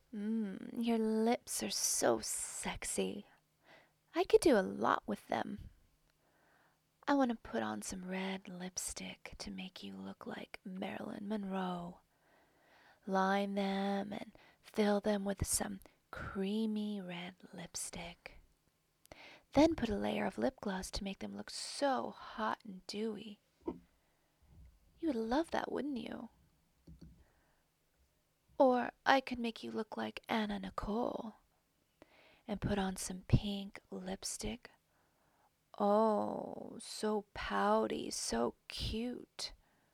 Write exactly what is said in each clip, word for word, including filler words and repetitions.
Mmm, your lips are so sexy. I could do a lot with them. I want to put on some red lipstick to make you look like Marilyn Monroe. Line them and fill them with some creamy red lipstick. Then put a layer of lip gloss to make them look so hot and dewy. You would love that, wouldn't you? Or I could make you look like Anna Nicole and put on some pink lipstick. Oh, so pouty, so cute.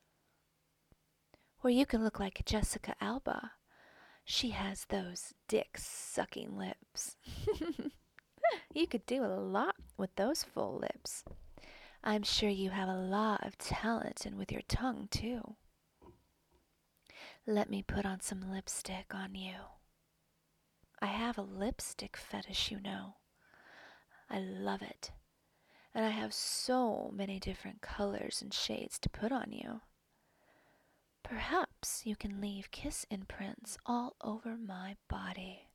Or you can look like Jessica Alba. She has those dick sucking lips. You could do a lot with those full lips. I'm sure you have a lot of talent and with your tongue too. Let me put on some lipstick on you. I have a lipstick fetish, you know. I love it. And I have so many different colors and shades to put on you. Perhaps you can leave kiss imprints all over my body.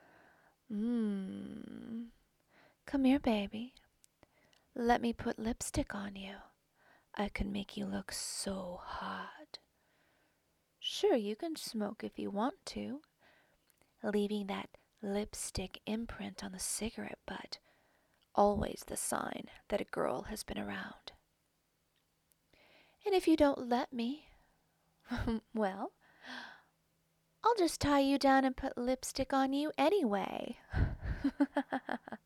Mmm. Come here, baby. Let me put lipstick on you. I can make you look so hot. Sure, you can smoke if you want to, leaving that lipstick imprint on the cigarette butt, always the sign that a girl has been around. And if you don't let me, well, I'll just tie you down and put lipstick on you anyway.